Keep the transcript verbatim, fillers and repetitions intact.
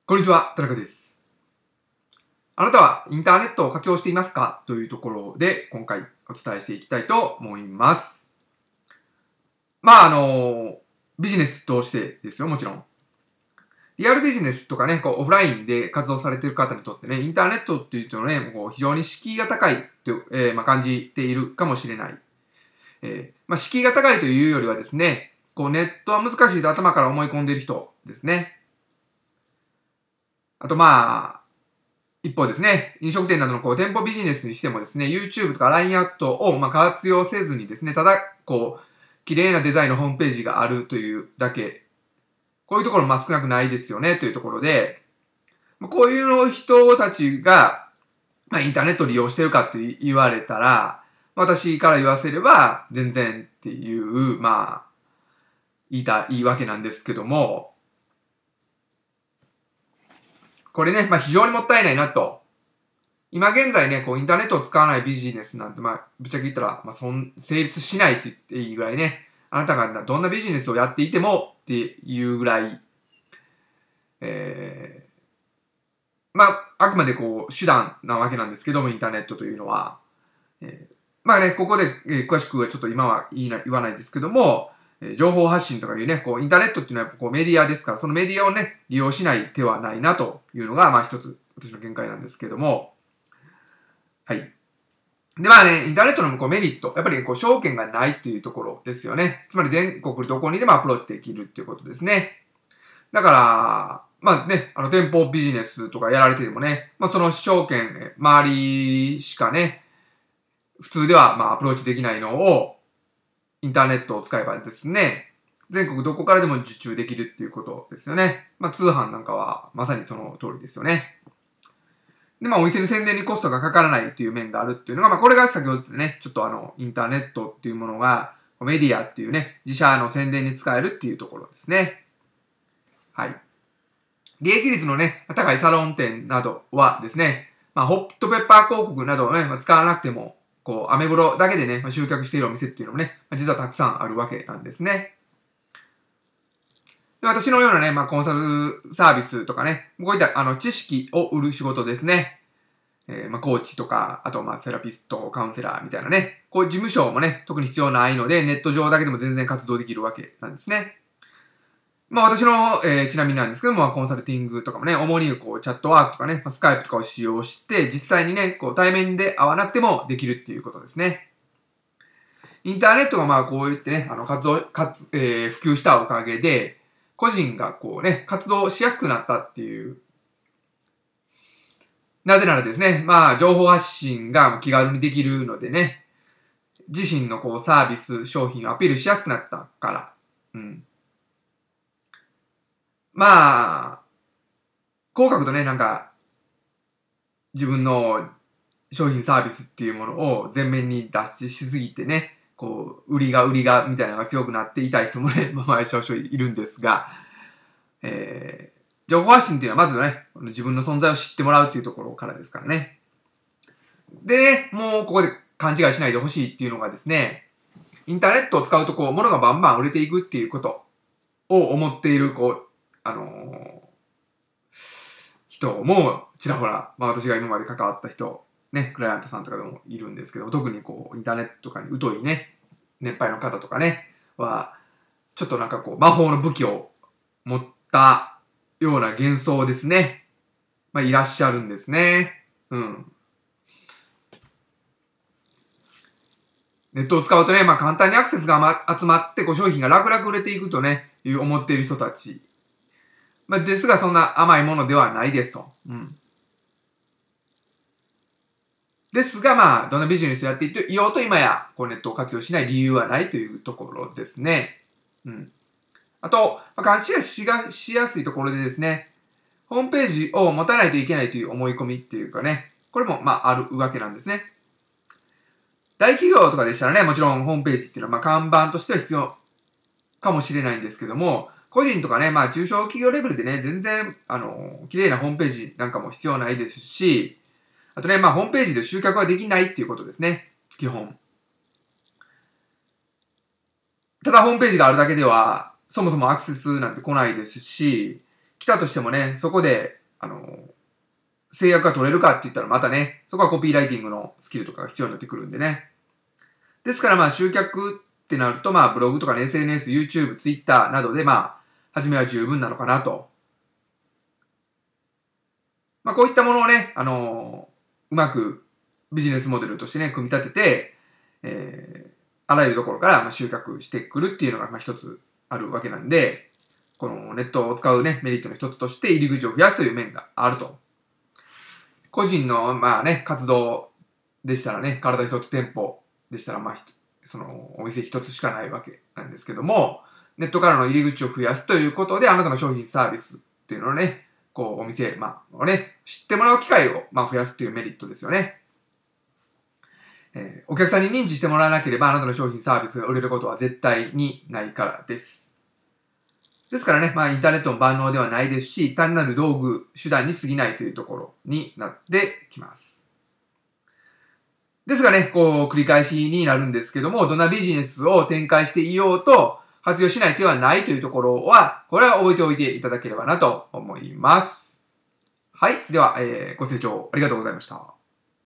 こんにちは、田中です。あなたはインターネットを活用していますかというところで今回お伝えしていきたいと思います。まあ、あの、ビジネスとしてですよ、もちろん。リアルビジネスとかね、こうオフラインで活動されている方にとってね、インターネットっていうとね、こう非常に敷居が高いと、えーまあ、感じているかもしれない。えーまあ、敷居が高いというよりはですね、こうネットは難しいと頭から思い込んでいる人ですね。あとまあ、一方ですね、飲食店などのこう店舗ビジネスにしてもですね、YouTube とか ライン アットをまあ活用せずにですね、ただ、こう、綺麗なデザインのホームページがあるというだけ、こういうところもまあ少なくないですよね、というところで、こういう人たちが、まあ、インターネットを利用してるかって言われたら、私から言わせれば、全然っていう、まあ、言いたいわけなんですけども、これね、まあ非常にもったいないなと。今現在ね、こう、インターネットを使わないビジネスなんて、まあ、ぶっちゃけ言ったら、まあ、そん、成立しないって言っていいぐらいね、あなたがどんなビジネスをやっていてもっていうぐらい、えー、まあ、あくまでこう、手段なわけなんですけども、インターネットというのは。えー、まあね、ここで、えー、詳しくはちょっと今は言いな言わないですけども、えー、情報発信とかいうね、こう、インターネットっていうのはこうメディアですから、そのメディアをね、利用しない手はないなというのが、まあ一つ、私の見解なんですけども、はい。で、まあね、インターネットのこうメリット。やっぱりこう証券がないっていうところですよね。つまり全国どこにでもアプローチできるっていうことですね。だから、まあね、あの店舗ビジネスとかやられててもね、まあその証券、周りしかね、普通ではまあアプローチできないのを、インターネットを使えばですね、全国どこからでも受注できるっていうことですよね。まあ通販なんかはまさにその通りですよね。で、まあ、お店の宣伝にコストがかからないっていう面があるっていうのが、まあ、これが先ほどでね、ちょっとあの、インターネットっていうものが、メディアっていうね、自社の宣伝に使えるっていうところですね。はい。利益率のね、高いサロン店などはですね、まあ、ホットペッパー広告などをね、まあ、使わなくても、こう、アメブロだけでね、まあ、集客しているお店っていうのもね、まあ、実はたくさんあるわけなんですね。で、私のようなね、まあ、コンサルサービスとかね、こういったあの知識を売る仕事ですね。えー、まあ、コーチとか、あと、まあ、セラピスト、カウンセラーみたいなね、こういう事務所もね、特に必要ないので、ネット上だけでも全然活動できるわけなんですね。まあ、私の、えー、ちなみになんですけども、コンサルティングとかもね、主にこう、チャットワークとかね、スカイプとかを使用して、実際にね、こう、対面で会わなくてもできるっていうことですね。インターネットがまあ、こう言ってね、あの、活動、活、えー、普及したおかげで、個人がこうね、活動しやすくなったっていうなぜならですね、まあ、情報発信が気軽にできるのでね、自身のこうサービス、商品をアピールしやすくなったから。うん。まあ、こう書くとね、なんか、自分の商品サービスっていうものを前面に出ししすぎてね、こう、売りが売りがみたいなのが強くなっていたい人もね、まあ、少々いるんですが、えー、情報発信っていうのはまずはね、自分の存在を知ってもらうっていうところからですからね。でね、もうここで勘違いしないでほしいっていうのがですね、インターネットを使うとこう、物がバンバン売れていくっていうことを思っている、こう、あのー、人もちらほら、まあ私が今まで関わった人、ね、クライアントさんとかでもいるんですけど、特にこう、インターネットとかに疎いね、年配の方とかね、は、ちょっとなんかこう、魔法の武器を持ったような幻想ですね。まあいらっしゃるんですね。うん。ネットを使うとね、まあ簡単にアクセスが、ま、集まって、こう商品が楽々売れていくとね、いう思っている人たち。まあですがそんな甘いものではないですと。うん。ですがまあ、どんなビジネスをやっていようと今や、こうネットを活用しない理由はないというところですね。うん。あと、まあ、勘違いしがしやすいところでですね、ホームページを持たないといけないという思い込みっていうかね、これもまああるわけなんですね。大企業とかでしたらね、もちろんホームページっていうのはまあ看板としては必要かもしれないんですけども、個人とかね、まあ中小企業レベルでね、全然、あの、綺麗なホームページなんかも必要ないですし、あとね、まあホームページで集客はできないっていうことですね。基本。ただホームページがあるだけでは、そもそもアクセスなんて来ないですし、 来たとしてもね、そこで、あの、制約が取れるかって言ったらまたね、そこはコピーライティングのスキルとかが必要になってくるんでね。ですからまあ集客ってなるとまあブログとかね、エスエヌエス、YouTube、Twitter などでまあ、初めは十分なのかなと。まあこういったものをね、あのー、うまくビジネスモデルとしてね、組み立てて、えー、あらゆるところからまあ集客してくるっていうのがまあ一つあるわけなんで、このネットを使うね、メリットの一つとして入り口を増やすという面があると。個人のまあね、活動でしたらね、体一つ店舗でしたらまあ、そのお店一つしかないわけなんですけども、ネットからの入り口を増やすということで、あなたの商品サービスっていうのをね、こうお店、まあ、をね、知ってもらう機会をまあ増やすっていうメリットですよね。えー、お客さんに認知してもらわなければあなたの商品サービスが売れることは絶対にないからです。ですからね、まあインターネットの万能ではないですし、単なる道具、手段に過ぎないというところになってきます。ですがね、こう繰り返しになるんですけども、どんなビジネスを展開していようと活用しない手はないというところは、これは覚えておいていただければなと思います。はい。では、えー、ご清聴ありがとうございました。